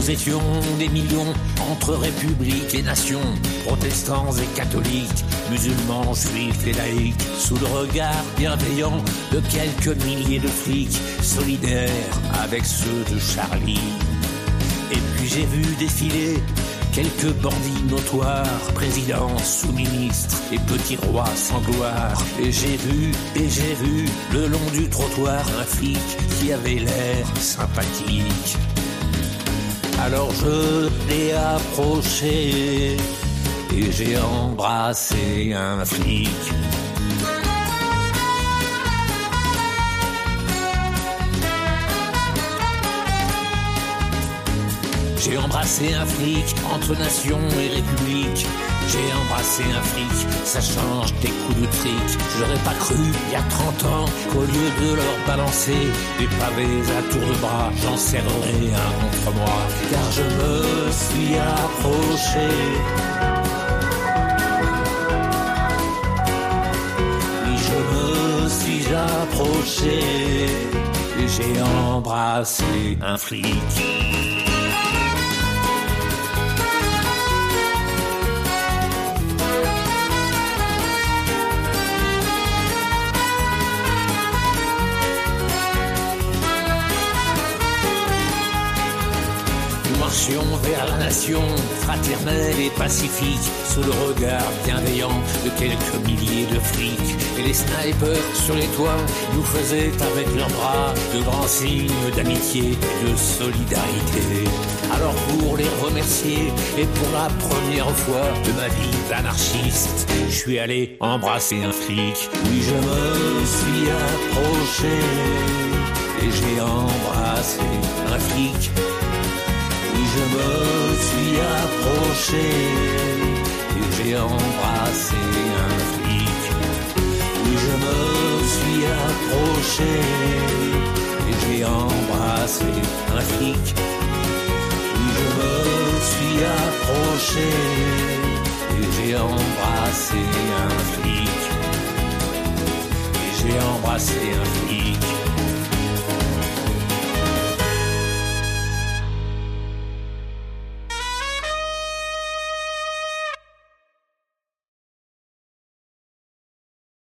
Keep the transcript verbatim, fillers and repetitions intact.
Nous étions des millions entre républiques et nations, protestants et catholiques, musulmans, juifs et laïcs, sous le regard bienveillant de quelques milliers de flics, solidaires avec ceux de Charlie. Et puis j'ai vu défiler quelques bandits notoires, présidents, sous-ministres et petits rois sans gloire. Et j'ai vu, et j'ai vu, le long du trottoir, un flic qui avait l'air sympathique. Alors je l'ai approché et j'ai embrassé un flic. J'ai embrassé un flic entre nations et républiques. J'ai embrassé un flic, ça change des coups de trick. J'aurais pas cru, il y a trente ans, qu'au lieu de leur balancer des pavés à tour de bras, j'en serrerais un contre moi. Car je me suis approché. Oui, je me suis approché et j'ai embrassé un flic. Vers la nation fraternelle et pacifique, sous le regard bienveillant de quelques milliers de flics. Et les snipers sur les toits nous faisaient avec leurs bras de grands signes d'amitié et de solidarité. Alors pour les remercier et pour la première fois de ma vie d'anarchiste, je suis allé embrasser un flic. Oui, je me suis approché et j'ai embrassé un flic. Je me suis approché et j'ai embrassé un flic. Oui, je me suis approché et j'ai embrassé un flic. Oui, je me suis approché et j'ai embrassé un flic. Et j'ai embrassé un flic.